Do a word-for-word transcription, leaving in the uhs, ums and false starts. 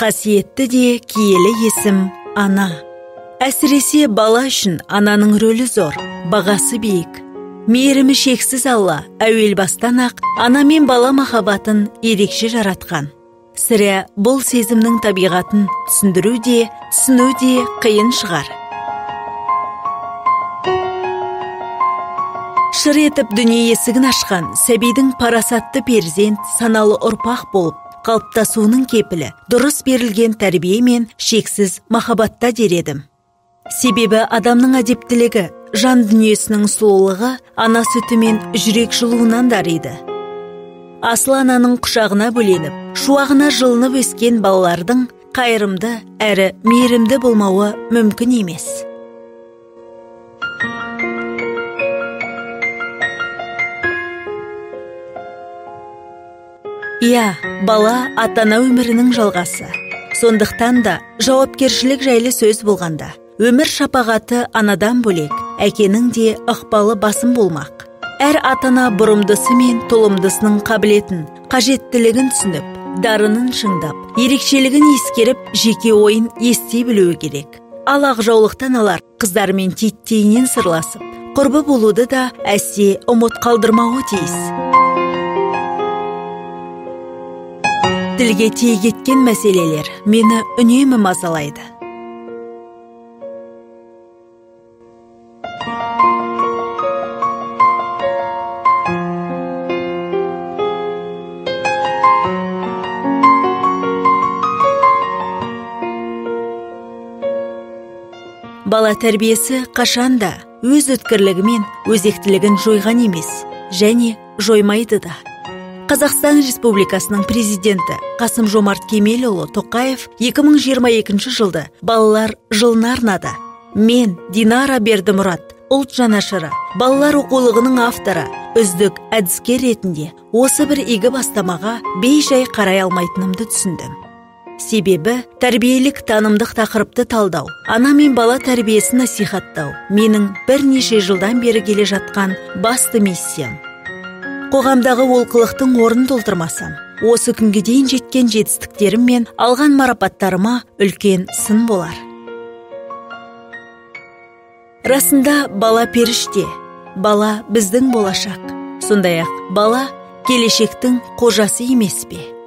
Қасиетті де киелі есім ана. Әсіресе бала үшін ананың рөлі зор, бағасы биік. Мейірімі шексіз Алла әуел бастан ақ ана мен бала махаббатын ерекше жаратқан. Сірә бұл сезімнің табиғатын түсіндіру де, түсіну де қиын шығар. Шыр етіп дүние есігін ашқан сәбидің парасатты перзент, саналы ұрпақ болып, қалыптасуының кепілі дұрыс берілген тәрбие мен шексіз махаббатта дер едім. Себебі адамның әдептілігі, жан дүниесінің сұлулығы ана сүті мен жүрек жылуынан дариды. Асыл ананың құшағына бөленіп, шуағына жылынып өскен балалардың қайырымды әрі мейірімді болмауы мүмкін емес. Иә, бала ата-ана өмірінің жалғасы. Сондықтан да жауапкершілік жайлы сөз болғанда, өмір шапағаты анадан бөлек, әкенің де ықпалы басым болмақ. Әр ата-ана бұрымдысы мен толымдысының қабілетін, қажеттілігін түсініп, дарынын шыңдап, ерекшелігін ескеріп, жеке ойын ести білуі керек. Ал ақжаулықтан алар қыздармен титтейінен сырласып, құрбы болуды да әсте ұмыт қалдырмауы тиіс. Тілге тиек еткен мәселелер мені үнемі мазалайды. Бала тәрбиесі қашанда өз өткірлігімен өзектілігін жойған емес, және жоймайды да. Қазақстан Республикасының президенті Қасым Жомарт Кемелұлы Тоқаев екі мың жиырма екінші жылды балалар жылына арнады. Мен, Динара Бердімұрат, ұлт жанашыры, балалар оқулығының авторы, үздік әдіскер ретінде осы бір игі бастамаға бей-жай қарай алмайтынымды түсіндім. Себебі тәрбиелік танымдық тақырыпты талдау, ана мен бала тәрбиесін насихаттау менің бірнеше жылдан бері келе жатқан басты миссиям. Қоғамдағы олқылықтың орнын толтырмасам, осы күнге дейін жеткен жетістіктерім мен алған марапаттарыма үлкен сын болар. Расында бала періште, бала біздің болашақ. Сондай-ақ бала келешектің қожасы емес пе?